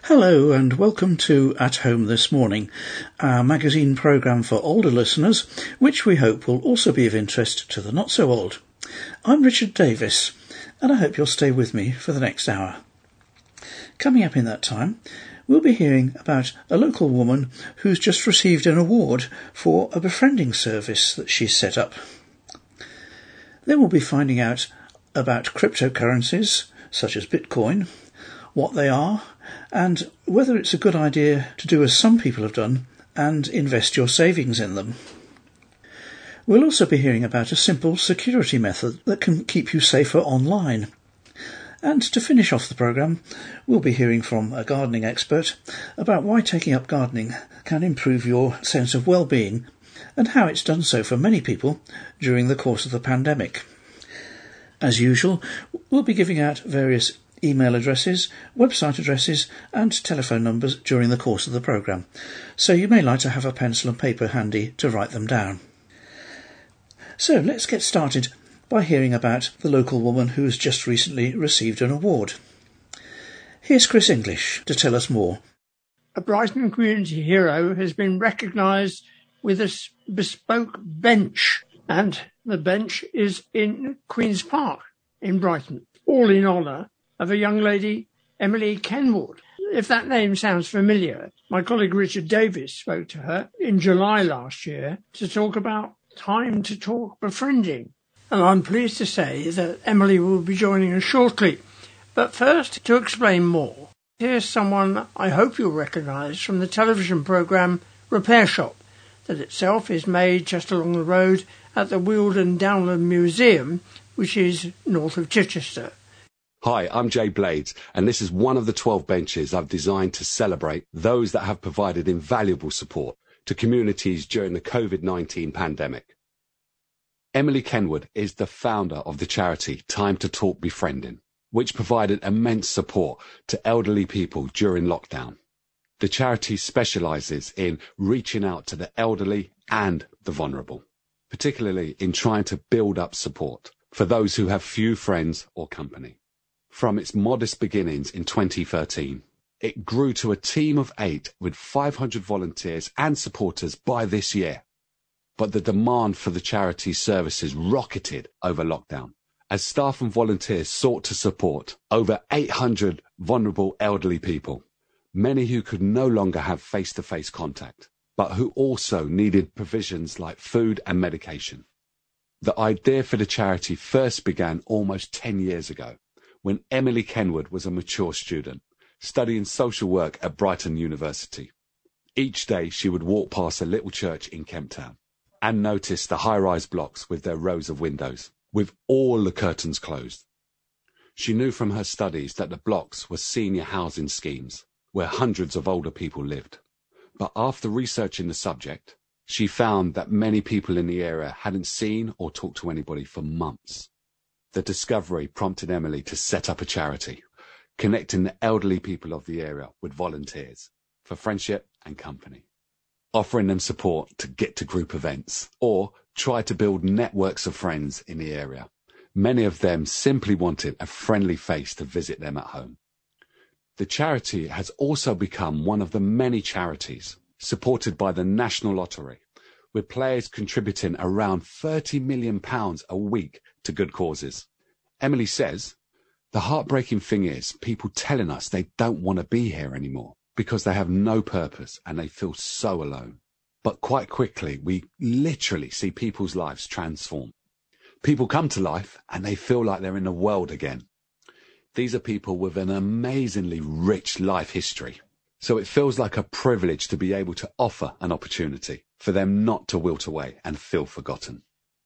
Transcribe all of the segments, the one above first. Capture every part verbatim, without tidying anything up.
Hello and welcome to At Home This Morning, our magazine programme for older listeners, which we hope will also be of interest to the not-so-old. I'm Richard Davis, and I hope you'll stay with me for the next hour. Coming up in that time, we'll be hearing about a local woman who's just received an award for a befriending service that she's set up. Then we'll be finding out about cryptocurrencies, such as Bitcoin, what they are, and whether it's a good idea to do as some people have done and invest your savings in them. We'll also be hearing about a simple security method that can keep you safer online. And to finish off the programme, we'll be hearing from a gardening expert about why taking up gardening can improve your sense of well-being and how it's done so for many people during the course of the pandemic. As usual, we'll be giving out various email addresses, website addresses and telephone numbers during the course of the programme, so you may like to have a pencil and paper handy to write them down. So let's get started by hearing about the local woman who has just recently received an award. Here's Chris English to tell us more. A Brighton community hero has been recognised with a bespoke bench, and the bench is in Queen's Park in Brighton, all in honour of a young lady, Emily Kenwood. If that name sounds familiar, my colleague Richard Davis spoke to her in July last year to talk about Time to Talk befriending. And I'm pleased to say that Emily will be joining us shortly. But first, to explain more, here's someone I hope you'll recognise from the television programme Repair Shop, that itself is made just along the road at the Wealden Downland Museum, which is north of Chichester. Hi, I'm Jay Blades, and this is one of the twelve benches I've designed to celebrate those that have provided invaluable support to communities during the COVID nineteen pandemic. Emily Kenwood is the founder of the charity Time to Talk Befriending, which provided immense support to elderly people during lockdown. The charity specialises in reaching out to the elderly and the vulnerable, particularly in trying to build up support for those who have few friends or company. From its modest beginnings in twenty thirteen, it grew to a team of eight with five hundred volunteers and supporters by this year. But the demand for the charity's services rocketed over lockdown, as staff and volunteers sought to support over eight hundred vulnerable elderly people, many who could no longer have face-to-face contact, but who also needed provisions like food and medication. The idea for the charity first began almost ten years ago, when Emily Kenwood was a mature student, studying social work at Brighton University. Each day she would walk past a little church in Kemp Town and notice the high-rise blocks with their rows of windows, with all the curtains closed. She knew from her studies that the blocks were senior housing schemes, where hundreds of older people lived. But after researching the subject, she found that many people in the area hadn't seen or talked to anybody for months. The discovery prompted Emily to set up a charity, connecting the elderly people of the area with volunteers for friendship and company, offering them support to get to group events or try to build networks of friends in the area. Many of them simply wanted a friendly face to visit them at home. The charity has also become one of the many charities supported by the National Lottery, with players contributing around thirty million pounds a week to good causes. Emily says, the heartbreaking thing is people telling us they don't want to be here anymore because they have no purpose and they feel so alone. But quite quickly, we literally see people's lives transform. People come to life and they feel like they're in the world again. These are people with an amazingly rich life history. So it feels like a privilege to be able to offer an opportunity for them not to wilt away and feel forgotten.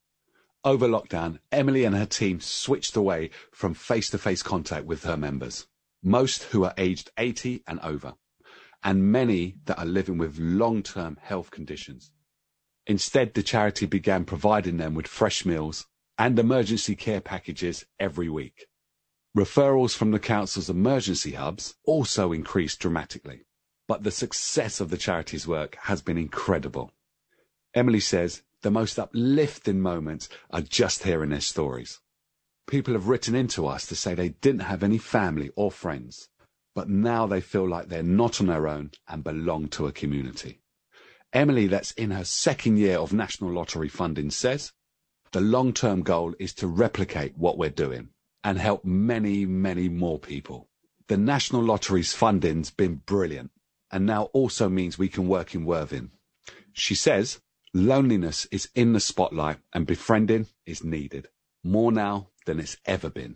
Over lockdown, Emily and her team switched away from face-to-face contact with her members, most who are aged eighty and over, and many that are living with long-term health conditions. Instead, the charity began providing them with fresh meals and emergency care packages every week. Referrals from the council's emergency hubs also increased dramatically, but the success of the charity's work has been incredible. Emily says the most uplifting moments are just hearing their stories. People have written into us to say they didn't have any family or friends, but now they feel like they're not on their own and belong to a community. Emily, that's in her second year of National Lottery funding, says, the long-term goal is to replicate what we're doing and help many, many more people. The National Lottery's funding's been brilliant and now also means we can work in Worthing. She says, loneliness is in the spotlight and befriending is needed, more now than it's ever been.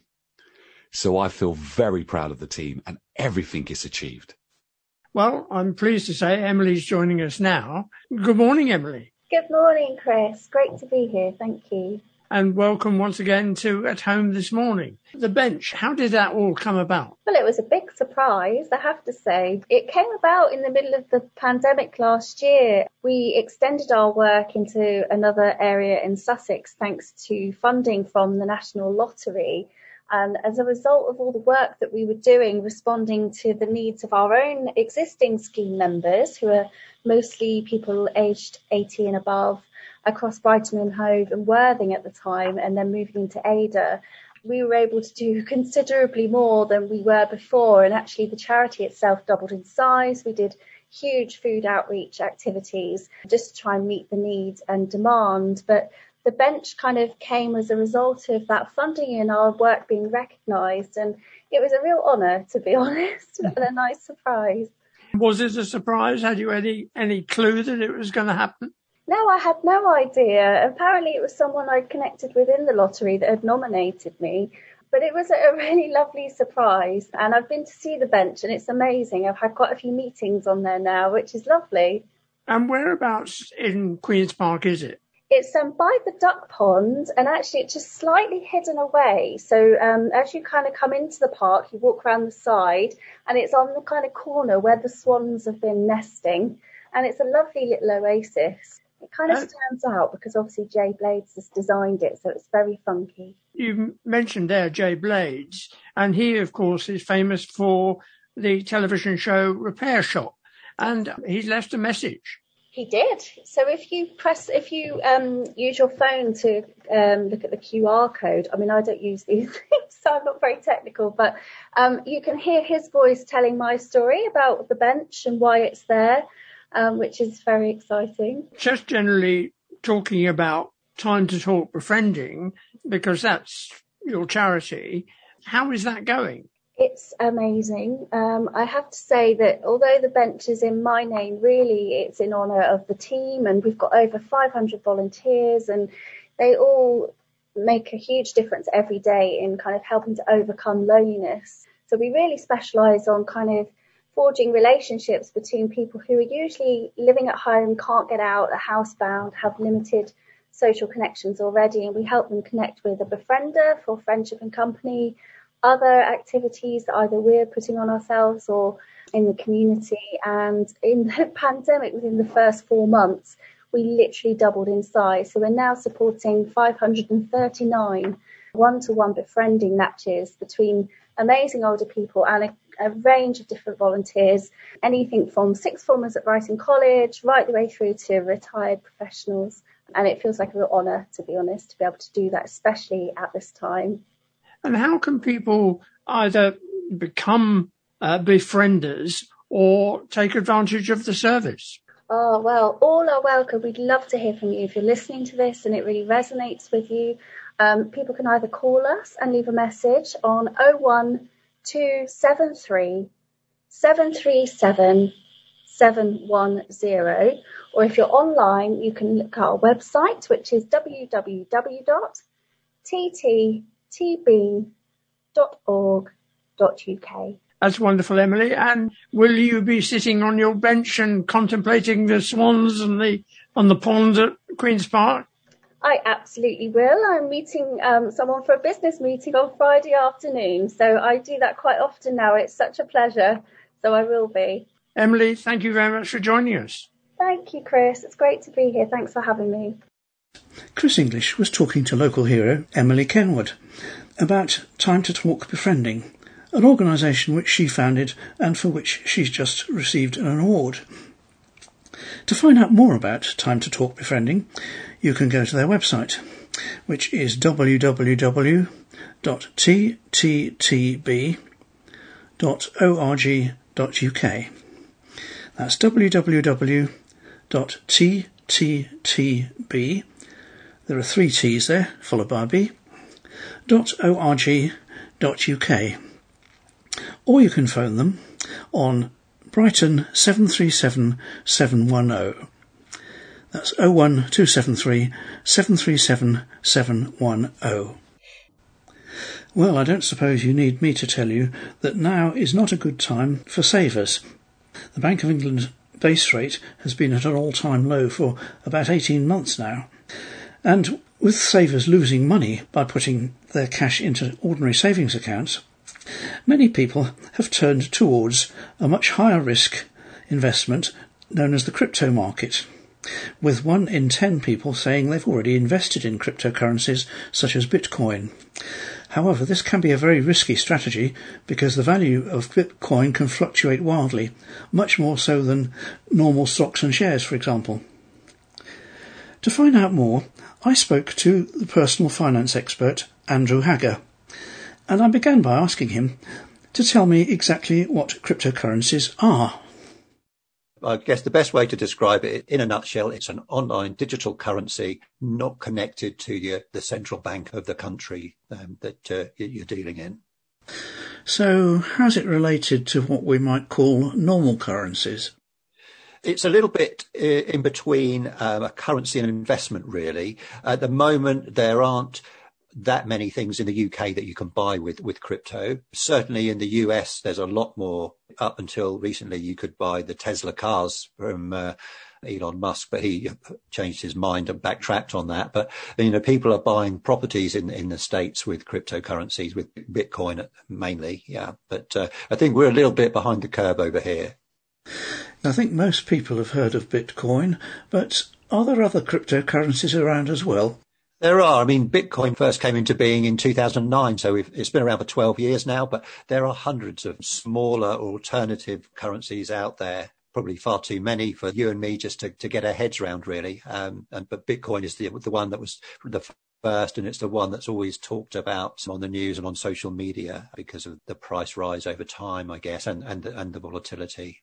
So I feel very proud of the team and everything it's achieved. Well, I'm pleased to say Emily's joining us now. Good morning, Emily. Good morning, Chris. Great to be here. Thank you. And welcome once again to At Home This Morning. The bench, how did that all come about? Well, it was a big surprise, I have to say. It came about in the middle of the pandemic last year. We extended our work into another area in Sussex thanks to funding from the National Lottery. And as a result of all the work that we were doing, responding to the needs of our own existing scheme members, who are mostly people aged eighty and above, across Brighton and Hove and Worthing at the time, and then moving into Ada, we were able to do considerably more than we were before. And actually the charity itself doubled in size. We did huge food outreach activities just to try and meet the needs and demand. But the bench kind of came as a result of that funding and our work being recognised. And it was a real honour, to be honest, and a nice surprise. Was it a surprise? Had you any, any clue that it was going to happen? No, I had no idea. Apparently it was someone I'd connected with in the lottery that had nominated me. But it was a really lovely surprise. And I've been to see the bench and it's amazing. I've had quite a few meetings on there now, which is lovely. And whereabouts in Queen's Park is it? It's um, by the duck pond, and actually it's just slightly hidden away. So um, as you kind of come into the park, you walk around the side and it's on the kind of corner where the swans have been nesting. And it's a lovely little oasis. It kind of stands out because obviously Jay Blades has designed it, so it's very funky. You mentioned there Jay Blades, and he, of course, is famous for the television show Repair Shop, and he's left a message. He did. So if you press, if you um, use your phone to um, look at the Q R code, I mean, I don't use these things, so I'm not very technical, but um, you can hear his voice telling my story about the bench and why it's there. Um, which is very exciting. Just generally talking about Time to Talk Befriending, because that's your charity, how is that going? It's amazing. Um, I have to say that although the bench is in my name, really it's in honour of the team, and we've got over five hundred volunteers and they all make a huge difference every day in kind of helping to overcome loneliness. So we really specialise on kind of forging relationships between people who are usually living at home, can't get out, are housebound, have limited social connections already, and we help them connect with a befriender for friendship and company, other activities that either we're putting on ourselves or in the community. And in the pandemic, within the first four months, we literally doubled in size. So we're now supporting five hundred thirty-nine one-to-one befriending matches between amazing older people and a a range of different volunteers, anything from sixth formers at Brighton College right the way through to retired professionals. And it feels like a real honour, to be honest, to be able to do that, especially at this time. And how can people either become uh, befrienders or take advantage of the service? Oh, well, all are welcome. We'd love to hear from you. If you're listening to this and it really resonates with you, um, people can either call us and leave a message on oh one two seven three seven three seven seven one zero, or if you're online you can look at our website, which is w w w dot t t t b dot org dot u k. That's wonderful, Emily. And will you be sitting on your bench and contemplating the swans and the on the pond at Queen's Park? I absolutely will. I'm meeting um, someone for a business meeting on Friday afternoon. So I do that quite often now. It's such a pleasure. So I will be. Emily, thank you very much for joining us. Thank you, Chris. It's great to be here. Thanks for having me. Chris English was talking to local hero Emily Kenwood about Time to Talk Befriending, an organisation which she founded and for which she's just received an award. To find out more about Time to Talk Befriending, you can go to their website, which is w w w dot t t t b dot org dot uk. That's w w w dot t t t b, there are three T's there, followed by a B, dot org dot uk. Or you can phone them on Brighton seven three seven seven one zero. That's oh one two seven three seven three seven seven one zero. Well, I don't suppose you need me to tell you that now is not a good time for savers. The Bank of England base rate has been at an all-time low for about eighteen months now, and with savers losing money by putting their cash into ordinary savings accounts, many people have turned towards a much higher risk investment known as the crypto market, with one in ten people saying they've already invested in cryptocurrencies such as Bitcoin. However, this can be a very risky strategy because the value of Bitcoin can fluctuate wildly, much more so than normal stocks and shares, for example. To find out more, I spoke to the personal finance expert Andrew Hagger, and I began by asking him to tell me exactly what cryptocurrencies are. I guess the best way to describe it, in a nutshell, it's an online digital currency not connected to your, the central bank of the country um, that uh, you're dealing in. So how's it related to what we might call normal currencies? It's a little bit uh, in between um, a currency and an investment, really. At the moment, there aren't that many things in the U K that you can buy with, with crypto. Certainly in the U S, there's a lot more. Up until recently, you could buy the Tesla cars from uh, Elon Musk, but he changed his mind and backtracked on that. But, you know, people are buying properties in, in the States with cryptocurrencies, with Bitcoin mainly. Yeah. But uh, I think we're a little bit behind the curve over here. I think most people have heard of Bitcoin, but are there other cryptocurrencies around as well? There are. I mean, Bitcoin first came into being in two thousand nine, so we've, it's been around for twelve years now, but there are hundreds of smaller alternative currencies out there, probably far too many for you and me just to, to get our heads around, really. Um, and, but Bitcoin is the, the one that was the first, and it's the one that's always talked about on the news and on social media because of the price rise over time, I guess, and, and, and the volatility.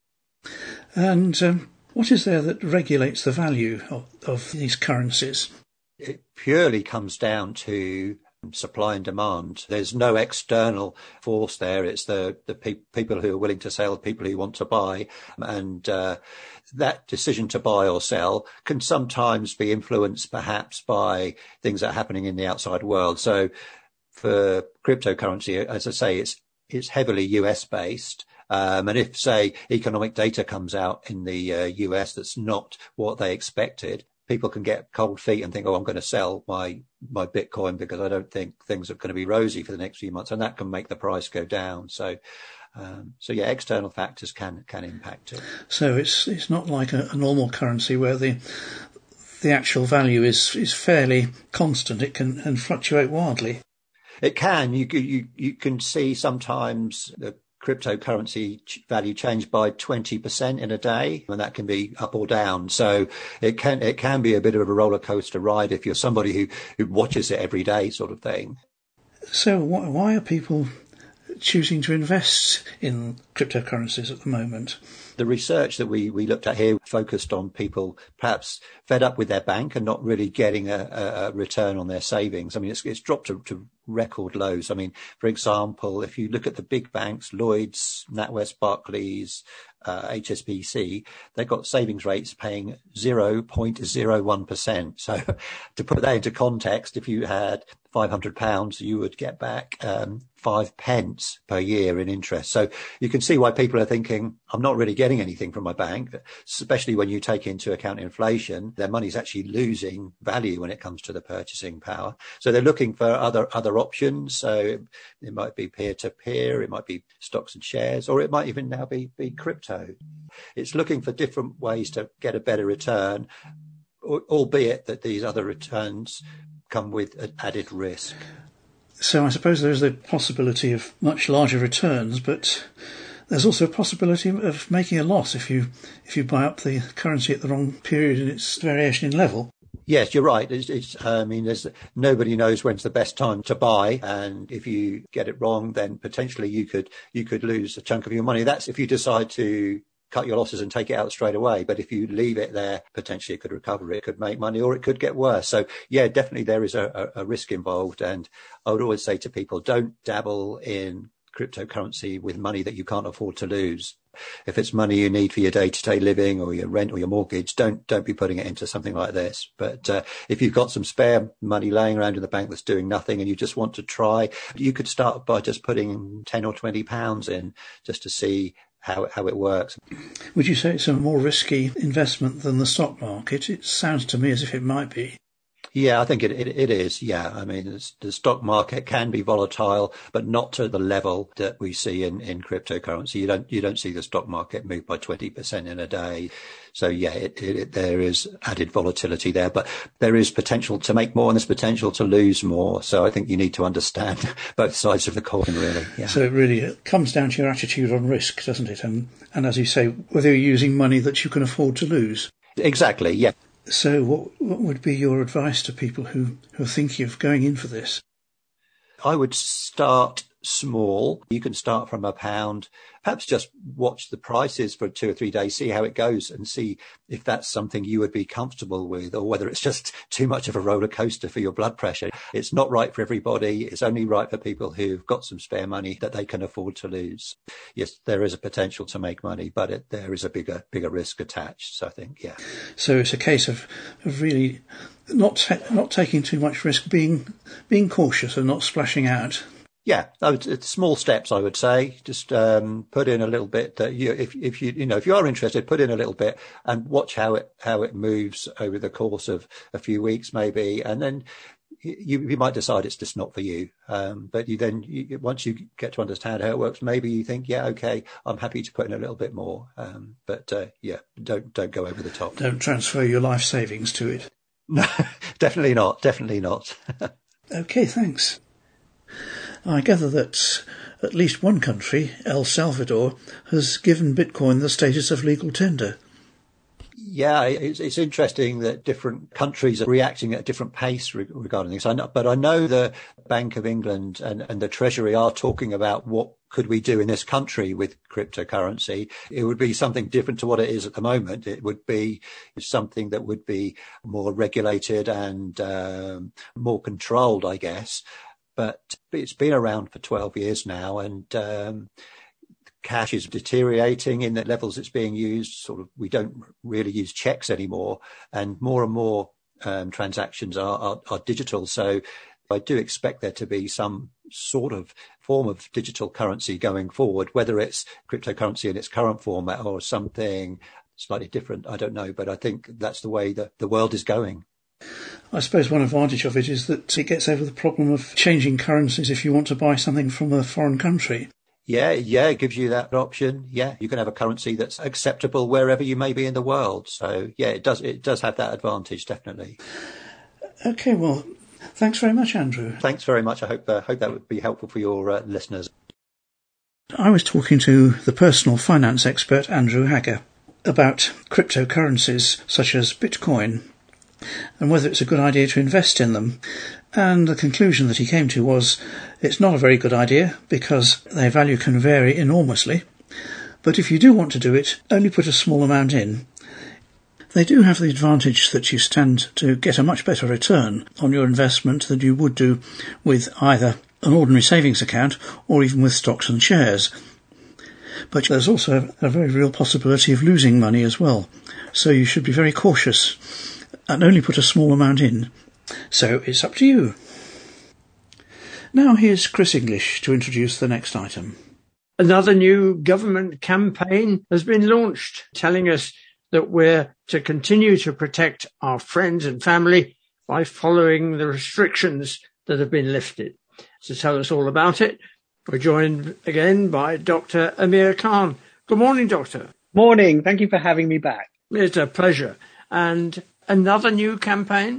And um, what is there that regulates the value of, of these currencies? It purely comes down to supply and demand. There's no external force there. It's the, the pe- people who are willing to sell, people who want to buy. And uh, that decision to buy or sell can sometimes be influenced perhaps by things that are happening in the outside world. So for cryptocurrency, as I say, it's it's heavily U S based. Um, and if, say, economic data comes out in the uh, U S that's not what they expected, people can get cold feet and think, oh, I'm going to sell my, my Bitcoin because I don't think things are going to be rosy for the next few months. And that can make the price go down. So, um, so yeah, external factors can, can impact it. So it's, it's not like a, a normal currency where the, the actual value is, is fairly constant. It can, can fluctuate wildly. It can. You, you, you can see sometimes the cryptocurrency value change by twenty percent in a day, and that can be up or down. So it can it can be a bit of a roller coaster ride if you're somebody who, who watches it every day, sort of thing. So wh- why are people choosing to invest in cryptocurrencies at the moment? The research that we, we looked at here focused on people perhaps fed up with their bank and not really getting a, a return on their savings. I mean, it's, it's dropped to, to record lows. I mean, for example, if you look at the big banks, Lloyds, NatWest, Barclays, uh, H S B C, they've got savings rates paying zero point zero one percent. So to put that into context, if you had five hundred pounds, you would get back um, five pence per year in interest. So you can see why people are thinking, I'm not really getting anything from my bank, especially when you take into account inflation. Their money's actually losing value when it comes to the purchasing power. So they're looking for other other options. So it might be peer-to-peer, it might be stocks and shares, or it might even now be, be crypto. It's looking for different ways to get a better return, albeit that these other returns come with added risk. So I suppose there's the possibility of much larger returns, but there's also a possibility of making a loss if you if you buy up the currency at the wrong period in its variation in level. Yes, you're right. It's, it's, I mean, there's, nobody knows when's the best time to buy. And if you get it wrong, then potentially you could, you could lose a chunk of your money. That's if you decide to cut your losses and take it out straight away. But if you leave it there, potentially it could recover, it could make money, or it could get worse. So yeah, definitely there is a, a, a risk involved. And I would always say to people, don't dabble in cryptocurrency with money that you can't afford to lose. If it's money you need for your day-to-day living or your rent or your mortgage, don't don't be putting it into something like this. But uh, if you've got some spare money laying around in the bank that's doing nothing and you just want to try, you could start by just putting ten or twenty pounds in just to see how how it works. Would you say it's a more risky investment than the stock market? It sounds to me as if it might be. Yeah, I think it, it, it is. Yeah. I mean, the stock market can be volatile, but not to the level that we see in, in cryptocurrency. You don't, you don't see the stock market move by twenty percent in a day. So yeah, it, it, there is added volatility there, but there is potential to make more and there's potential to lose more. So I think you need to understand both sides of the coin, really. Yeah. So it really comes down to your attitude on risk, doesn't it? And, and as you say, whether you're using money that you can afford to lose. Exactly. Yeah. So what, what would be your advice to people who, who are thinking of going in for this? I would start small. You can start from a pound, perhaps just watch the prices for two or three days, see how it goes and see if that's something you would be comfortable with or whether it's just too much of a roller coaster for your blood pressure. It's not right for everybody. It's only right for people who've got some spare money that they can afford to lose. Yes, there is a potential to make money, but it, there is a bigger, bigger risk attached. So I think, yeah. So it's a case of, of really not, ta- not taking too much risk, being, being cautious and not splashing out. Yeah, it's small steps, I would say. Just um, put in a little bit. That you, if if you you know if you are interested, put in a little bit and watch how it how it moves over the course of a few weeks, maybe, and then you you might decide it's just not for you. Um, but you then you, once you get to understand how it works, maybe you think, yeah, okay, I'm happy to put in a little bit more. Um, but uh, yeah, don't don't go over the top. Don't transfer your life savings to it. No, definitely not. Definitely not. Okay, thanks. I gather that at least one country, El Salvador, has given Bitcoin the status of legal tender. Yeah, it's, it's interesting that different countries are reacting at a different pace re- regarding this. I know, but I know the Bank of England and, and the Treasury are talking about what could we do in this country with cryptocurrency. It would be something different to what it is at the moment. It would be something that would be more regulated and um, more controlled, I guess. But it's been around for twelve years now, and um, cash is deteriorating in the levels it's being used. Sort of, we don't really use checks anymore, and more and more um, transactions are, are, are digital. So I do expect there to be some sort of form of digital currency going forward, whether it's cryptocurrency in its current format or something slightly different. I don't know, but I think that's the way that the world is going. I suppose one advantage of it is that it gets over the problem of changing currencies if you want to buy something from a foreign country. Yeah, yeah, it gives you that option. Yeah, you can have a currency that's acceptable wherever you may be in the world. So, yeah, it does it does have that advantage, definitely. Okay, well, thanks very much, Andrew. Thanks very much. I hope uh, hope that would be helpful for your uh, listeners. I was talking to the personal finance expert, Andrew Hager, about cryptocurrencies such as Bitcoin, and whether it's a good idea to invest in them. And the conclusion that he came to was it's not a very good idea because their value can vary enormously. But if you do want to do it, only put a small amount in. They do have the advantage that you stand to get a much better return on your investment than you would do with either an ordinary savings account or even with stocks and shares. But there's also a very real possibility of losing money as well. So you should be very cautious and only put a small amount in. So it's up to you. Now here's Chris English to introduce the next item. Another new government campaign has been launched, telling us that we're to continue to protect our friends and family by following the restrictions that have been lifted. To tell us all about it, we're joined again by Doctor Amir Khan. Good morning, Doctor. Morning. Thank you for having me back. It's a pleasure. And another new campaign?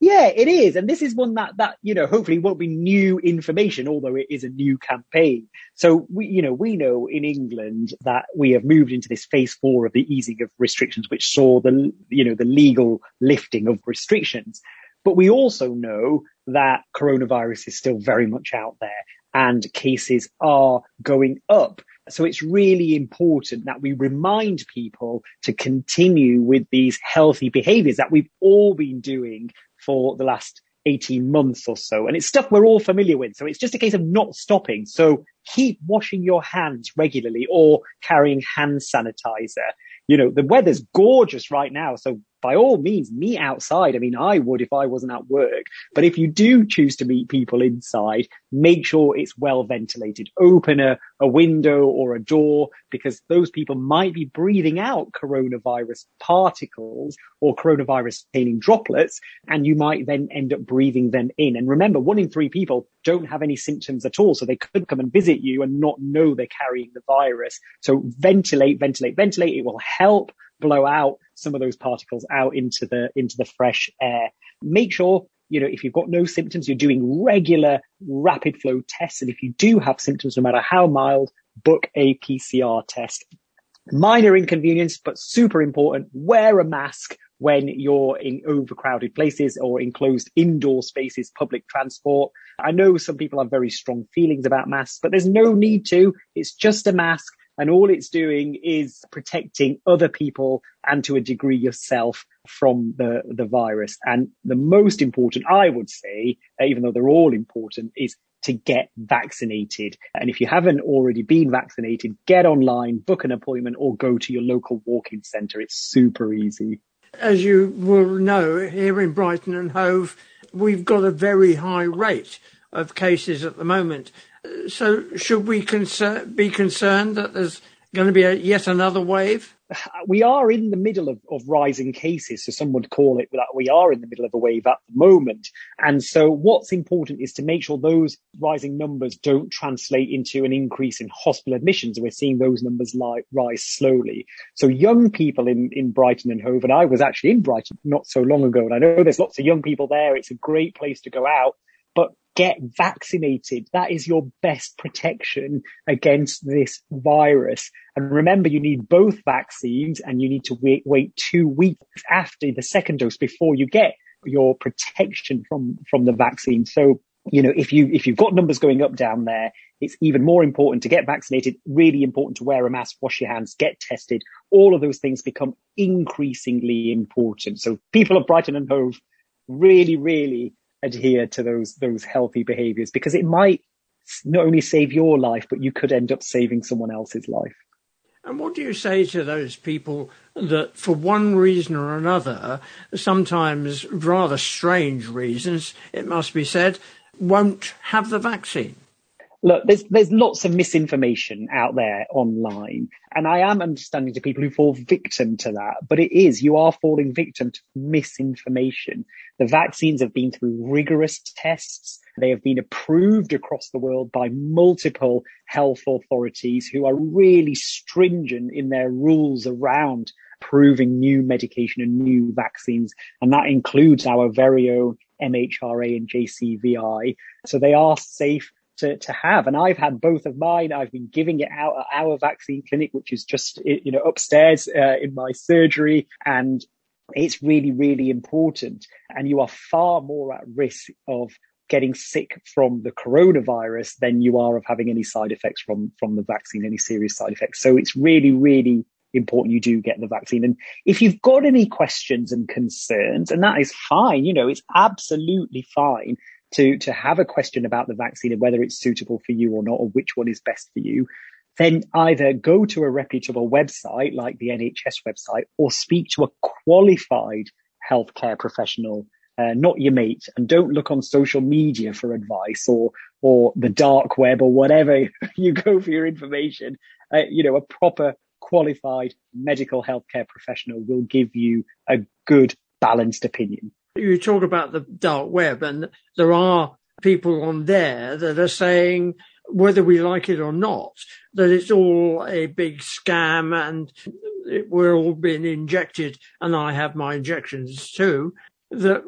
Yeah, it is. And this is one that, that, you know, hopefully won't be new information, although it is a new campaign. So we, you know, we know in England that we have moved into this phase four of the easing of restrictions, which saw the, you know, the legal lifting of restrictions. But we also know that coronavirus is still very much out there and cases are going up. So it's really important that we remind people to continue with these healthy behaviors that we've all been doing for the last eighteen months or so. And it's stuff we're all familiar with. So it's just a case of not stopping. So keep washing your hands regularly or carrying hand sanitizer. You know, the weather's gorgeous right now. So by all means, meet outside. I mean, I would if I wasn't at work. But if you do choose to meet people inside, make sure it's well ventilated. Open a, a window or a door, because those people might be breathing out coronavirus particles or coronavirus containing droplets, and you might then end up breathing them in. And remember, one in three people don't have any symptoms at all. So they could come and visit you and not know they're carrying the virus. So ventilate, ventilate, ventilate. It will help blow out some of those particles out into the into the fresh air. Make sure, you know, if you've got no symptoms, you're doing regular rapid flow tests. And if you do have symptoms, no matter how mild, book a P C R test. Minor inconvenience, but super important. Wear a mask when you're in overcrowded places or enclosed indoor spaces, public transport. I know some people have very strong feelings about masks, but there's no need to. It's just a mask. And all it's doing is protecting other people and to a degree yourself from the, the virus. And the most important, I would say, even though they're all important, is to get vaccinated. And if you haven't already been vaccinated, get online, book an appointment, or go to your local walk-in centre. It's super easy. As you will know, here in Brighton and Hove, we've got a very high rate of cases at the moment. So should we concern, be concerned that there's going to be a, yet another wave? We are in the middle of, of rising cases, so some would call it that we are in the middle of a wave at the moment. And so what's important is to make sure those rising numbers don't translate into an increase in hospital admissions. We're seeing those numbers li- rise slowly. So young people in, in Brighton and Hove, and I was actually in Brighton not so long ago, and I know there's lots of young people there. It's a great place to go out, but get vaccinated. That is your best protection against this virus. And remember, you need both vaccines, and you need to wait, wait two weeks after the second dose before you get your protection from, from the vaccine. So, you know, if you, if you've got numbers going up down there, it's even more important to get vaccinated, really important to wear a mask, wash your hands, get tested. All of those things become increasingly important. So people of Brighton and Hove, really, really adhere to those those healthy behaviors, because it might not only save your life, but you could end up saving someone else's life. And what do you say to those people that, for one reason or another, sometimes rather strange reasons, it must be said, won't have the vaccine? Look, there's there's lots of misinformation out there online, and I am understanding to people who fall victim to that, but it is, you are falling victim to misinformation. The vaccines have been through rigorous tests. They have been approved across the world by multiple health authorities who are really stringent in their rules around approving new medication and new vaccines, and that includes our very own M H R A and J C V I. So they are safe to, to have. And I've had both of mine. I've been giving it out at our vaccine clinic, which is just, you know, upstairs uh, in my surgery. And it's really, really important. And you are far more at risk of getting sick from the coronavirus than you are of having any side effects from, from the vaccine, any serious side effects. So it's really, really important you do get the vaccine. And if you've got any questions and concerns, and that is fine, you know, it's absolutely fine to, to have a question about the vaccine and whether it's suitable for you or not, or which one is best for you, then either go to a reputable website like the N H S website, or speak to a qualified healthcare professional, uh, not your mate. And don't look on social media for advice, or, or the dark web, or whatever you go for your information. Uh, you know, a proper qualified medical healthcare professional will give you a good, balanced opinion. You talk about the dark web, and there are people on there that are saying, whether we like it or not, that it's all a big scam and it, we're all being injected, and I have my injections too, that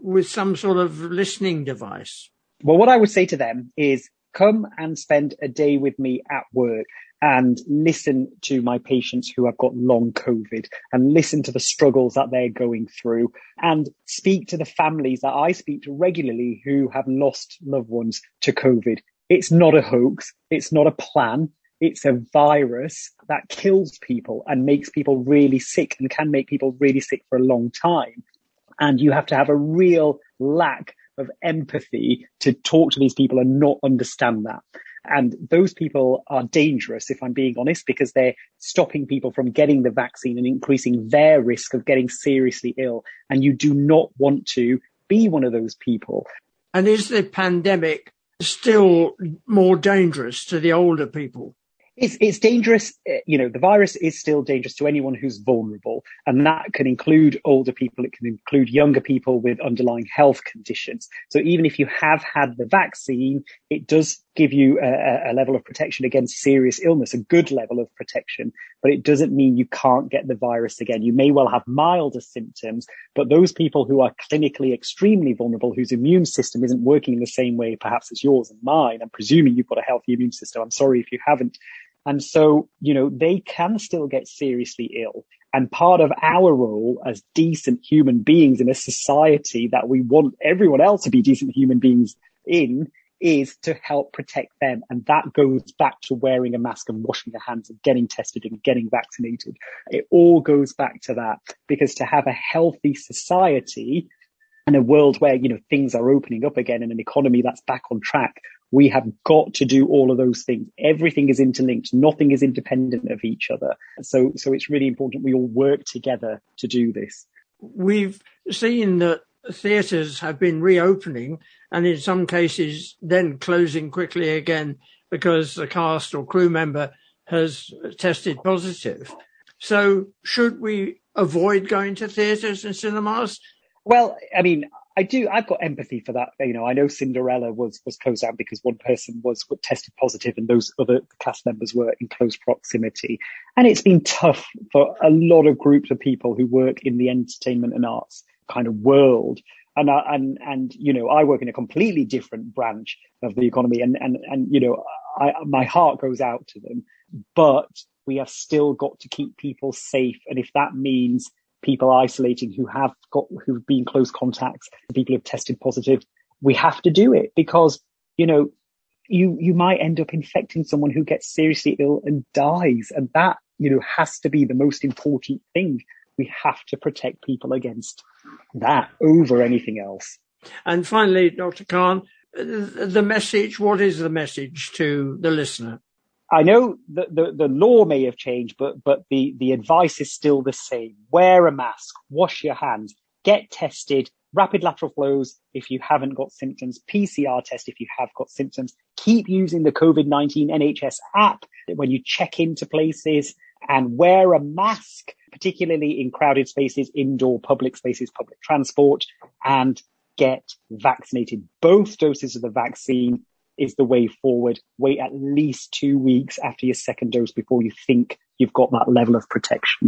with some sort of listening device? Well, what I would say to them is come and spend a day with me at work and listen to my patients who have got long COVID and listen to the struggles that they're going through and speak to the families that I speak to regularly who have lost loved ones to COVID. It's not a hoax. It's not a plan. It's a virus that kills people and makes people really sick and can make people really sick for a long time. And you have to have a real lack of empathy to talk to these people and not understand that. And those people are dangerous, if I'm being honest, because they're stopping people from getting the vaccine and increasing their risk of getting seriously ill. And you do not want to be one of those people. And is the pandemic still more dangerous to the older people? It's, it's dangerous. You know, the virus is still dangerous to anyone who's vulnerable. And that can include older people. It can include younger people with underlying health conditions. So even if you have had the vaccine, it does give you a, a level of protection against serious illness, a good level of protection, but it doesn't mean you can't get the virus again. You may well have milder symptoms, but those people who are clinically extremely vulnerable, whose immune system isn't working in the same way perhaps as yours and mine, I'm presuming you've got a healthy immune system. I'm sorry if you haven't. And so, you know, they can still get seriously ill. And part of our role as decent human beings in a society that we want everyone else to be decent human beings in is to help protect them. And that goes back to wearing a mask and washing your hands and getting tested and getting vaccinated. It all goes back to that, because to have a healthy society and a world where, you know, things are opening up again and an economy that's back on track, we have got to do all of those things. Everything is interlinked. Nothing is independent of each other. So, so it's really important we all work together to do this. We've seen that theatres have been reopening and in some cases then closing quickly again because the cast or crew member has tested positive. So should we avoid going to theatres and cinemas? Well, I mean, I do. I've got empathy for that. You know, I know Cinderella was, was closed down because one person was tested positive and those other cast members were in close proximity. And it's been tough for a lot of groups of people who work in the entertainment and arts kind of world. And, uh, and, and, you know, I work in a completely different branch of the economy and, and, and, you know, I, my heart goes out to them, but we have still got to keep people safe. And if that means people isolating who have got, who've been close contacts, people who've tested positive, we have to do it because, you know, you, you might end up infecting someone who gets seriously ill and dies. And that, you know, has to be the most important thing. We have to protect people against that over anything else. And finally, Doctor Khan, the message, what is the message to the listener? I know that the, the law may have changed, but, but the, the advice is still the same. Wear a mask, wash your hands, get tested, rapid lateral flows if you haven't got symptoms, P C R test if you have got symptoms. Keep using the COVID nineteen N H S app when you check into places and wear a mask, particularly in crowded spaces, indoor public spaces, public transport, and get vaccinated. Both doses of the vaccine is the way forward. Wait at least two weeks after your second dose before you think you've got that level of protection.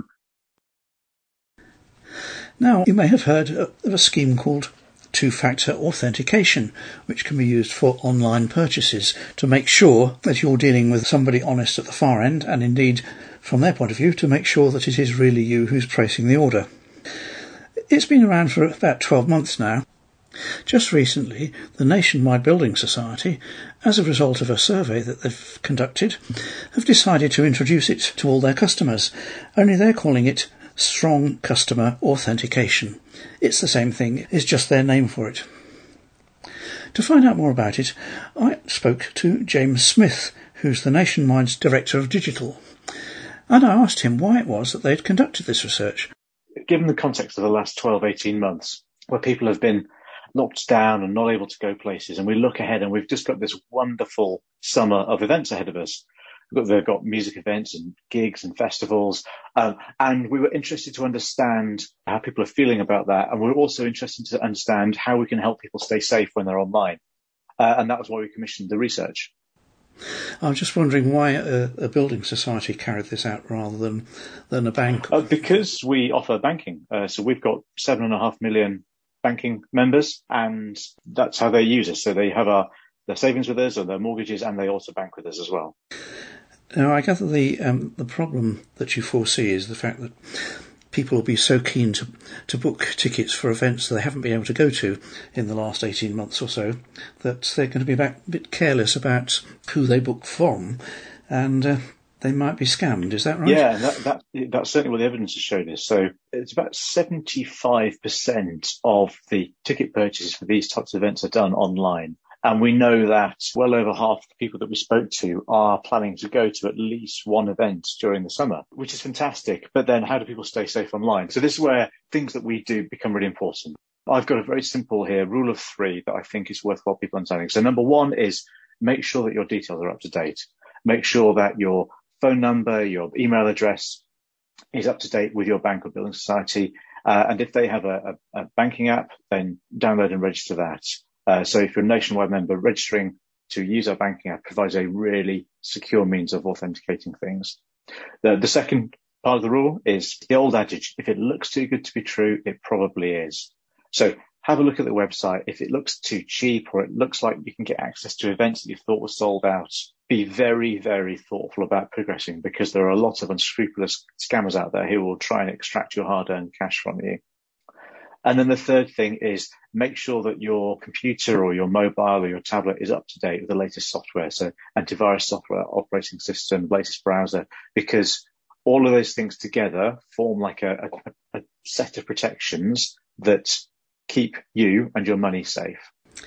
Now, you may have heard of a scheme called two-factor authentication, which can be used for online purchases to make sure that you're dealing with somebody honest at the far end, and indeed, from their point of view, to make sure that it is really you who's placing the order. It's been around for about twelve months now. Just recently, the Nationwide Building Society, as a result of a survey that they've conducted, have decided to introduce it to all their customers, only they're calling it Strong Customer Authentication. It's the same thing, it's just their name for it. To find out more about it, I spoke to James Smith, who's the Nationwide's Director of Digital, and I asked him why it was that they'd conducted this research. Given the context of the last twelve, eighteen months, where people have been locked down and not able to go places, and we look ahead and we've just got this wonderful summer of events ahead of us. They've got music events and gigs and festivals, um, and we were interested to understand how people are feeling about that, and we're also interested to understand how we can help people stay safe when they're online, uh, and that was why we commissioned the research. I was just wondering why a, a building society carried this out rather than than a bank. Uh, because we offer banking, uh, so we've got seven and a half million banking members, and that's how they use us. So they have our, their savings with us or their mortgages, and they also bank with us as well. Now, I gather the um, the problem that you foresee is the fact that people will be so keen to to book tickets for events that they haven't been able to go to in the last eighteen months or so, that they're going to be a bit careless about who they book from, and uh, they might be scammed. Is that right? Yeah, that, that that's certainly what the evidence has shown us. So it's about seventy-five percent of the ticket purchases for these types of events are done online. And we know that well over half the people that we spoke to are planning to go to at least one event during the summer, which is fantastic. But then how do people stay safe online? So this is where things that we do become really important. I've got a very simple here, rule of three, that I think is worthwhile people understanding. So number one is make sure that your details are up to date. Make sure that your phone number, your email address is up to date with your bank or building society. Uh, and if they have a, a, a banking app, then download and register that. Uh, so if you're a Nationwide member, registering to use our banking app provides a really secure means of authenticating things. The, the second part of the rule is the old adage, if it looks too good to be true, it probably is. So have a look at the website. If it looks too cheap or it looks like you can get access to events that you thought were sold out, be very, very thoughtful about progressing, because there are a lot of unscrupulous scammers out there who will try and extract your hard-earned cash from you. And then the third thing is make sure that your computer or your mobile or your tablet is up to date with the latest software. So antivirus software, operating system, latest browser, because all of those things together form like a, a, a set of protections that keep you and your money safe.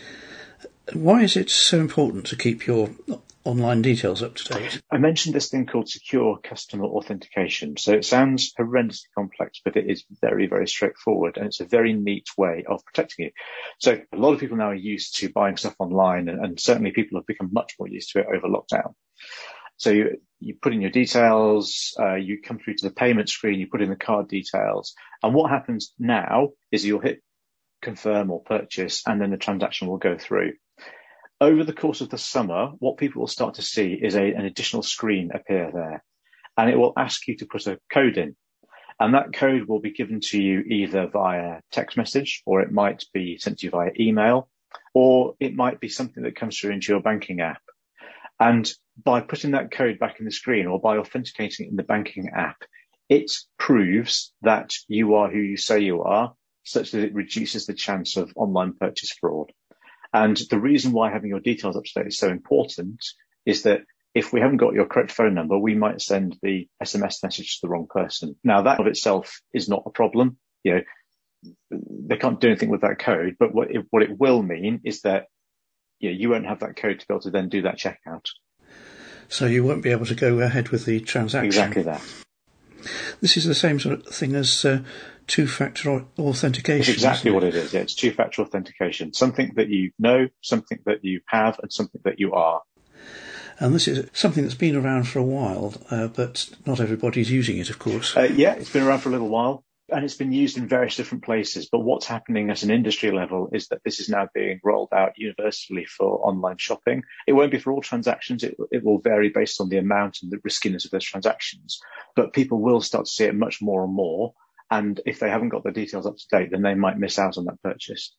Why is it so important to keep your online details up to date? I mentioned this thing called secure customer authentication. So it sounds horrendously complex, but it is very, very straightforward, and it's a very neat way of protecting you. So a lot of people now are used to buying stuff online, and, and certainly people have become much more used to it over lockdown. So you, you put in your details, uh, you come through to the payment screen, you put in the card details, and what happens now is you'll hit confirm or purchase, and then the transaction will go through. Over the course of the summer, what people will start to see is a, an additional screen appear there, and it will ask you to put a code in. And that code will be given to you either via text message, or it might be sent to you via email, or it might be something that comes through into your banking app. And by putting that code back in the screen, or by authenticating it in the banking app, it proves that you are who you say you are, such that it reduces the chance of online purchase fraud. And the reason why having your details up to date is so important is that if we haven't got your correct phone number, we might send the S M S message to the wrong person. Now, that of itself is not a problem. You know, they can't do anything with that code, but what it, what it will mean is that, you know, you won't have that code to be able to then do that checkout. So you won't be able to go ahead with the transaction. Exactly that. This is the same sort of thing as uh, two-factor authentication. It's exactly what it is. Yeah, it's two-factor authentication. Something that you know, something that you have, and something that you are. And this is something that's been around for a while, uh, but not everybody's using it, of course. Uh, yeah, it's been around for a little while, and it's been used in various different places. But what's happening at an industry level is that this is now being rolled out universally for online shopping. It won't be for all transactions. It, it will vary based on the amount and the riskiness of those transactions. But people will start to see it much more and more. And if they haven't got their details up to date, then they might miss out on that purchase.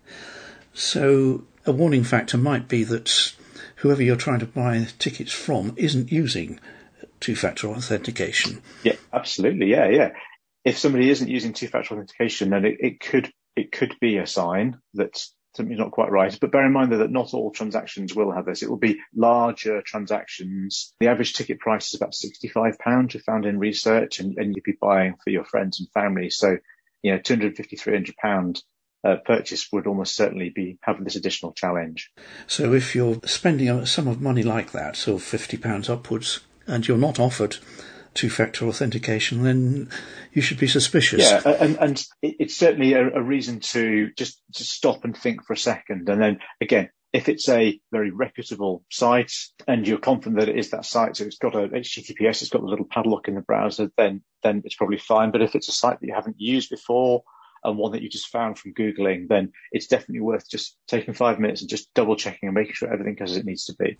So a warning factor might be that whoever you're trying to buy tickets from isn't using two-factor authentication. Yeah, absolutely. Yeah, yeah. If somebody isn't using two-factor authentication, then it, it could it could be a sign that something's not quite right. But bear in mind that not all transactions will have this. It will be larger transactions. The average ticket price is about sixty-five pounds, we found in research, and, and you'd be buying for your friends and family. So, you know, two hundred fifty, three hundred pounds uh, purchase would almost certainly be having this additional challenge. So if you're spending a sum of money like that, so fifty pounds upwards, and you're not offered two-factor authentication, then you should be suspicious. Yeah, and, and it's certainly a, a reason to just, just stop and think for a second. And then again, if it's a very reputable site and you're confident that it is that site, so it's got a H T T P S, it's got a little padlock in the browser, then then it's probably fine. But if it's a site that you haven't used before and one that you just found from Googling, then it's definitely worth just taking five minutes and just double checking and making sure everything goes as it needs to be.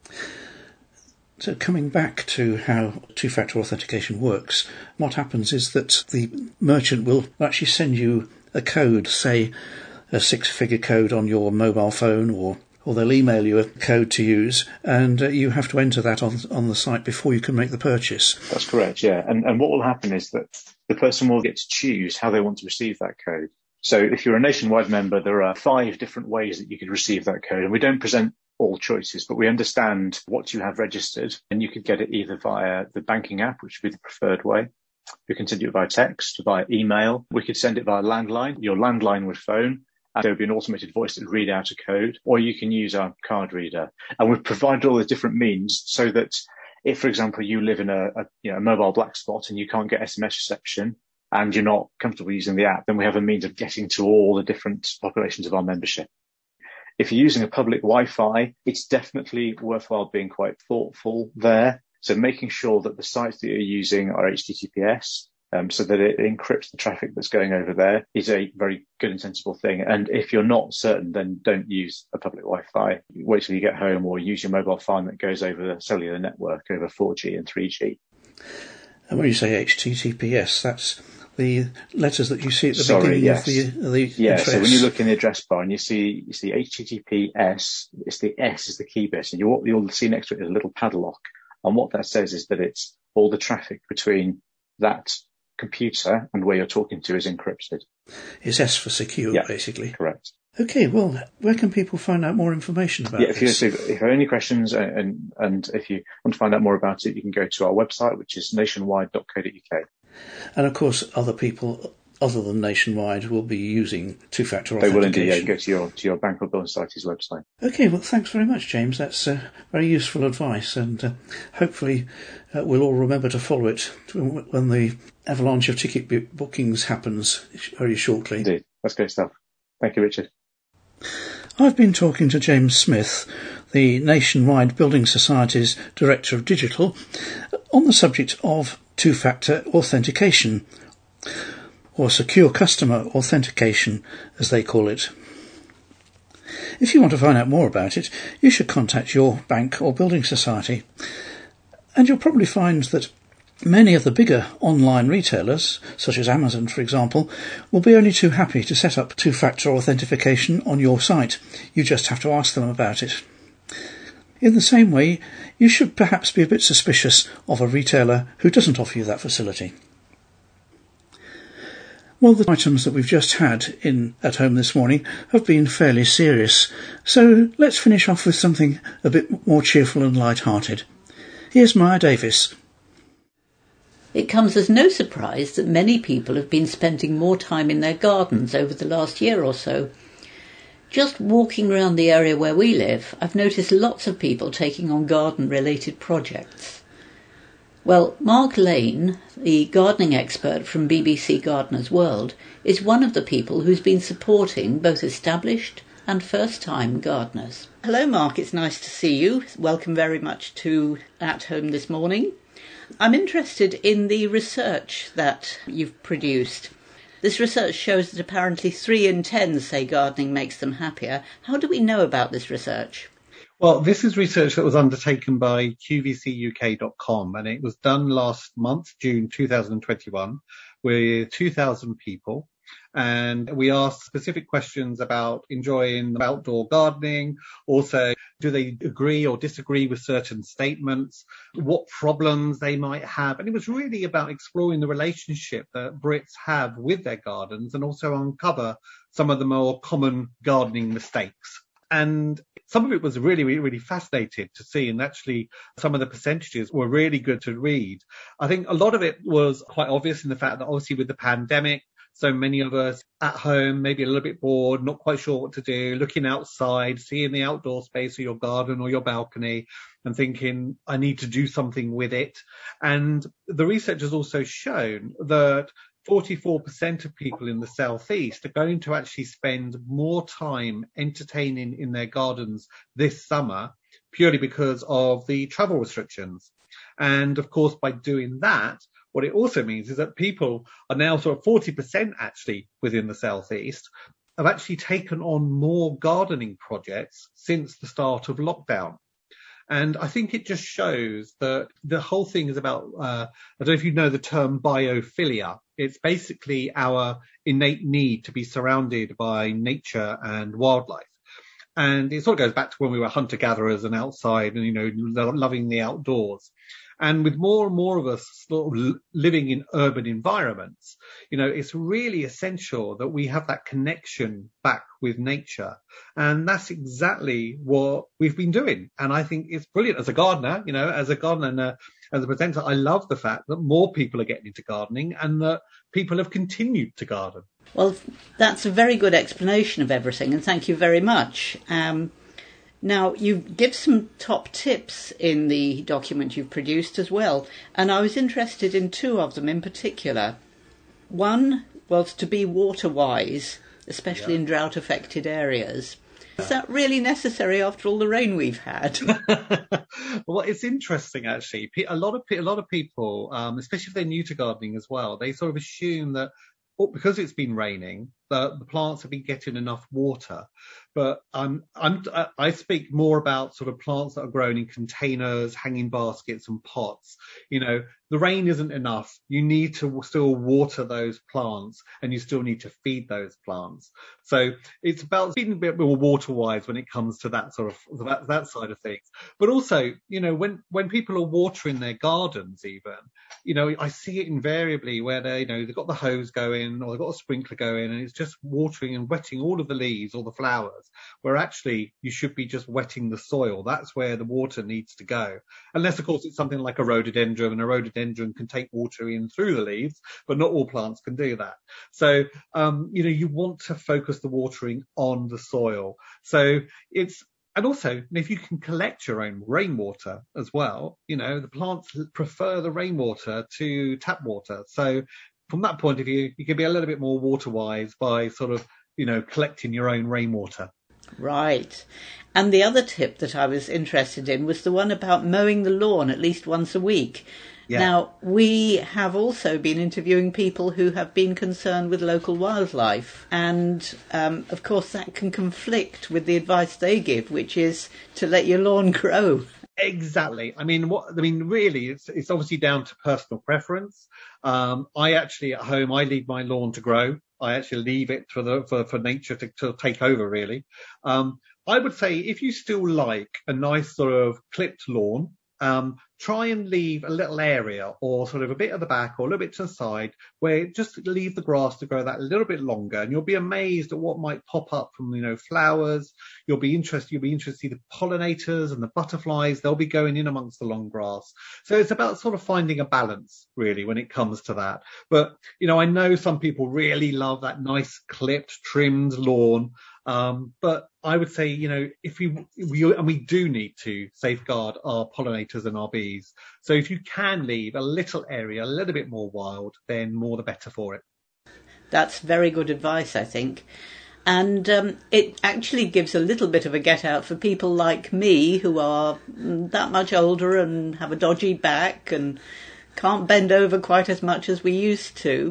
So coming back to how two-factor authentication works, what happens is that the merchant will actually send you a code, say, a six-figure code on your mobile phone, or or they'll email you a code to use, and uh, you have to enter that on on the site before you can make the purchase. That's correct, yeah. And and what will happen is that the person will get to choose how they want to receive that code. So if you're a Nationwide member, there are five different ways that you could receive that code, and we don't present all choices, but we understand what you have registered, and you could get it either via the banking app, which would be the preferred way. We can send it via text, via email. We could send it via landline. Your landline would phone, and there would be an automated voice that would read out a code, or you can use our card reader. And we've provided all the different means so that if, for example, you live in a, a, you know, a mobile black spot and you can't get S M S reception and you're not comfortable using the app, then we have a means of getting to all the different populations of our membership. If you're using a public Wi-Fi, it's definitely worthwhile being quite thoughtful there. So making sure that the sites that you're using are H T T P S, um, so that it encrypts the traffic that's going over there, is a very good and sensible thing. And if you're not certain, then don't use a public Wi-Fi. Wait till you get home, or use your mobile phone that goes over the cellular network over four G and three G. And when you say H T T P S, that's the letters that you see at the Sorry, beginning yes. of the, of the yeah, address. So when you look in the address bar and you see you see H T T P S, it's the S is the key bit, and you, you'll see next to it is a little padlock. And what that says is that it's all the traffic between that computer and where you're talking to is encrypted. It's S for secure, yeah, basically. Correct. Okay, well, where can people find out more information about yeah, if this? You, if you have any questions and, and if you want to find out more about it, you can go to our website, which is nationwide dot co dot uk. And of course, other people other than Nationwide will be using two-factor They authentication. will indeed, yeah. Go to your, to your Bank or Building Society's website. Okay, well, thanks very much, James. That's uh, very useful advice, and uh, hopefully uh, we'll all remember to follow it when the avalanche of ticket b- bookings happens very shortly. Indeed. That's great stuff. Thank you, Richard. I've been talking to James Smith, the Nationwide Building Society's Director of Digital, on the subject of two-factor authentication, or secure customer authentication, as they call it. If you want to find out more about it, you should contact your bank or building society. And you'll probably find that many of the bigger online retailers, such as Amazon, for example, will be only too happy to set up two-factor authentication on your site. You just have to ask them about it. In the same way, you should perhaps be a bit suspicious of a retailer who doesn't offer you that facility. Well, the items that we've just had in at home this morning have been fairly serious, so let's finish off with something a bit more cheerful and light-hearted. Here's Maya Davis. It comes as no surprise that many people have been spending more time in their gardens over the last year or so. Just walking around the area where we live, I've noticed lots of people taking on garden-related projects. Well, Mark Lane, the gardening expert from B B C Gardener's World, is one of the people who's been supporting both established and first-time gardeners. Hello, Mark. It's nice to see you. Welcome very much to At Home this morning. I'm interested in the research that you've produced. This research shows that apparently three in ten say gardening makes them happier. How do we know about this research? Well, this is research that was undertaken by Q V C U K dot com, and it was done last month, June two thousand twenty-one, with two thousand people. And we asked specific questions about enjoying outdoor gardening. Also, do they agree or disagree with certain statements? What problems they might have? And it was really about exploring the relationship that Brits have with their gardens, and also uncover some of the more common gardening mistakes. And some of it was really, really, really fascinating to see. And actually, some of the percentages were really good to read. I think a lot of it was quite obvious in the fact that obviously with the pandemic, so many of us at home, maybe a little bit bored, not quite sure what to do, looking outside, seeing the outdoor space of your garden or your balcony and thinking, I need to do something with it. And the research has also shown that forty-four percent of people in the southeast are going to actually spend more time entertaining in their gardens this summer purely because of the travel restrictions. And of course, by doing that, what it also means is that people are now sort of forty percent actually within the southeast have actually taken on more gardening projects since the start of lockdown. And I think it just shows that the whole thing is about, uh, I don't know if you know the term biophilia. It's basically our innate need to be surrounded by nature and wildlife. And it sort of goes back to when we were hunter-gatherers and outside and, you know, lo- loving the outdoors. And with more and more of us sort of living in urban environments, you know, it's really essential that we have that connection back with nature. And that's exactly what we've been doing. And I think it's brilliant as a gardener, you know, as a gardener and a, as a presenter, I love the fact that more people are getting into gardening and that people have continued to garden. Well, that's a very good explanation of everything, and thank you very much. Um, now, you give some top tips in the document you've produced as well, and I was interested in two of them in particular. One was to be water-wise, especially yeah. in drought-affected areas. Is that really necessary after all the rain we've had? Well, it's interesting, actually. A lot of a lot of people, um, especially if they're new to gardening as well, they sort of assume that oh, because it's been raining, the, the plants have been getting enough water. But I'm, I'm, I speak more about sort of plants that are grown in containers, hanging baskets and pots. You know, the rain isn't enough. You need to still water those plants and you still need to feed those plants. So it's about being a bit more water wise when it comes to that sort of, that, that side of things. But also, you know, when, when people are watering their gardens even, you know, I see it invariably where they, you know, they've got the hose going or they've got a sprinkler going and it's just watering and wetting all of the leaves or the flowers, where actually you should be just wetting the soil. That's where the water needs to go. Unless, of course, it's something like a rhododendron, and a rhododendron can take water in through the leaves, but not all plants can do that. So, um, you know, you want to focus the watering on the soil. So it's, and also, if you can collect your own rainwater as well, you know, the plants prefer the rainwater to tap water. So from that point of view, you can be a little bit more water wise by sort of, you know, collecting your own rainwater. Right. And the other tip that I was interested in was the one about mowing the lawn at least once a week. Yeah. Now, we have also been interviewing people who have been concerned with local wildlife. And, um, of course, that can conflict with the advice they give, which is to let your lawn grow. Exactly. I mean, what I mean, really, it's it's obviously down to personal preference. Um, I actually at home, I leave my lawn to grow. I actually leave it for the for, for nature to, to take over, really. Um, I would say if you still like a nice sort of clipped lawn, um, try and leave a little area or sort of a bit at the back or a little bit to the side where just leave the grass to grow that a little bit longer, and you'll be amazed at what might pop up from, you know, flowers. You'll be interested, you'll be interested in the pollinators and the butterflies. They'll be going in amongst the long grass. So it's about sort of finding a balance, really, when it comes to that. But, you know, I know some people really love that nice clipped, trimmed lawn. Um, but I would say, you know, if we, we, and we do need to safeguard our pollinators and our bees. So if you can leave a little area, a little bit more wild, then more the better for it. That's very good advice, I think. And um, it actually gives a little bit of a get out for people like me who are that much older and have a dodgy back and can't bend over quite as much as we used to.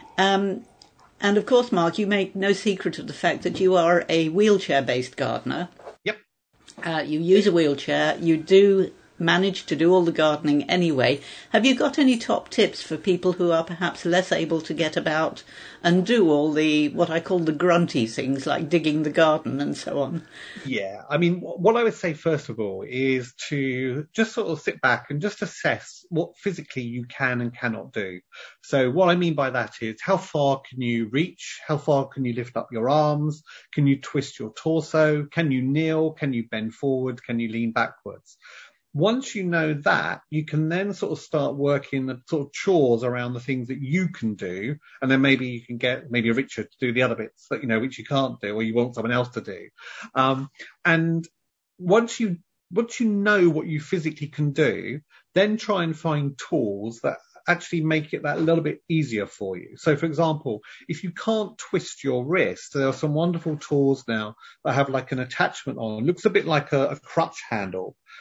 Um, And, of course, Mark, you make no secret of the fact that you are a wheelchair-based gardener. Yep. Uh, you use a wheelchair. You do manage to do all the gardening anyway. Have you got any top tips for people who are perhaps less able to get about and do all the, what I call the grunty things, like digging the garden and so on? Yeah, I mean, what I would say, first of all, is to just sort of sit back and just assess what physically you can and cannot do. So what I mean by that is, how far can you reach? How far can you lift up your arms? Can you twist your torso? Can you kneel? Can you bend forward? Can you lean backwards? Once you know that, you can then sort of start working the sort of chores around the things that you can do. And then maybe you can get maybe Richard to do the other bits that, you know, which you can't do or you want someone else to do. Um, and once you, once you know what you physically can do, then try and find tools that actually make it that little bit easier for you. So, for example, if you can't twist your wrist, there are some wonderful tools now that have like an attachment on. It looks a bit like a, a crutch handle.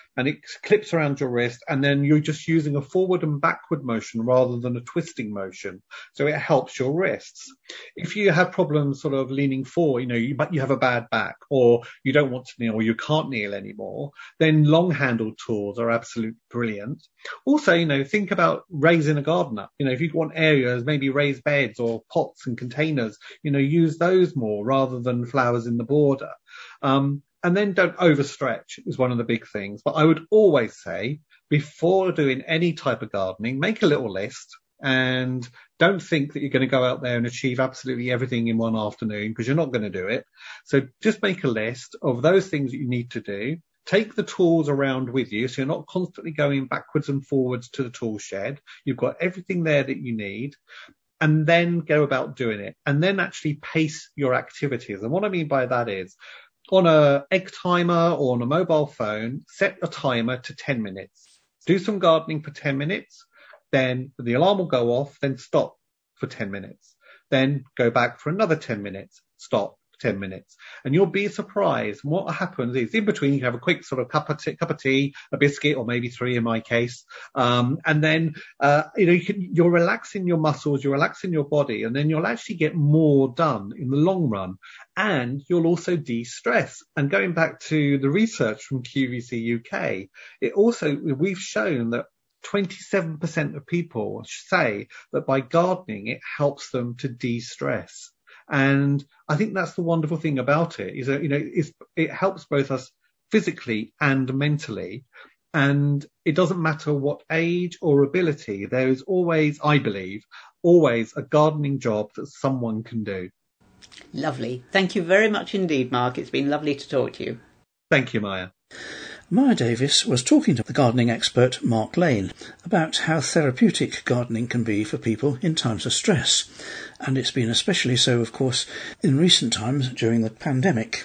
and it clips around your wrist, and then you're just using a forward and backward motion rather than a twisting motion. So it helps your wrists. If you have problems sort of leaning forward, you know, you, you have a bad back, or you don't want to kneel, or you can't kneel anymore, then long-handled tools are absolutely brilliant. Also, you know, think about raising a garden up. You know, if you want areas, maybe raised beds or pots and containers, you know, use those more rather than flowers in the border. Um, and then don't overstretch is one of the big things. But I would always say, before doing any type of gardening, make a little list, and don't think that you're going to go out there and achieve absolutely everything in one afternoon, because you're not going to do it. So just make a list of those things that you need to do. Take the tools around with you, so you're not constantly going backwards and forwards to the tool shed. You've got everything there that you need, and then go about doing it, and then actually pace your activities. And what I mean by that is, on a egg timer or on a mobile phone, set a timer to ten minutes. Do some gardening for ten minutes, then the alarm will go off, then stop for ten minutes. Then go back for another ten minutes, stop for ten minutes. And you'll be surprised. And what happens is, in between, you have a quick sort of cup of tea, cup of tea, a biscuit, or maybe three in my case. Um, and then, uh, you know, you can, you're relaxing your muscles, you're relaxing your body, and then you'll actually get more done in the long run. And you'll also de-stress. And going back to the research from Q V C U K, it also, we've shown that twenty-seven percent of people say that by gardening, it helps them to de-stress. And I think that's the wonderful thing about it, is that, you know, it's, it helps both us physically and mentally. And it doesn't matter what age or ability, there is always, I believe, always a gardening job that someone can do. Lovely. Thank you very much indeed, Mark. It's been lovely to talk to you. Thank you, Maya. Maya Davis was talking to the gardening expert Mark Lane about how therapeutic gardening can be for people in times of stress. And it's been especially so, of course, in recent times during the pandemic.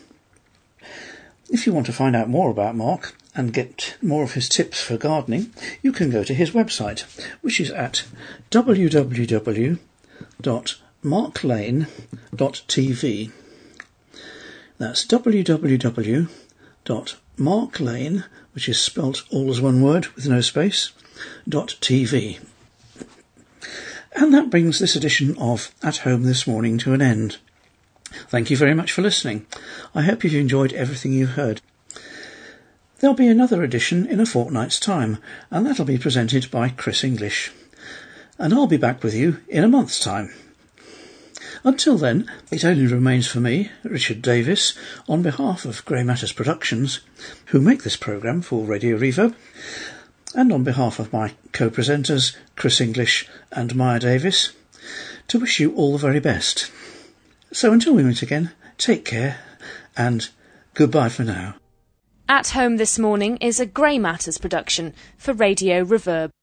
If you want to find out more about Mark and get more of his tips for gardening, you can go to his website, which is at w w w dot mark lane dot t v. That's w w w dot mark lane, which is spelt all as one word with no space, dot t v. And that brings this edition of At Home This Morning to an end. Thank you very much for listening. I hope you've enjoyed everything you've heard. There'll be another edition in a fortnight's time, and that'll be presented by Chris English. And I'll be back with you in a month's time. Until then, it only remains for me, Richard Davis, on behalf of Grey Matters Productions, who make this programme for Radio Reverb, and on behalf of my co-presenters, Chris English and Maya Davis, to wish you all the very best. So until we meet again, take care, and goodbye for now. At Home This Morning is a Grey Matters production for Radio Reverb.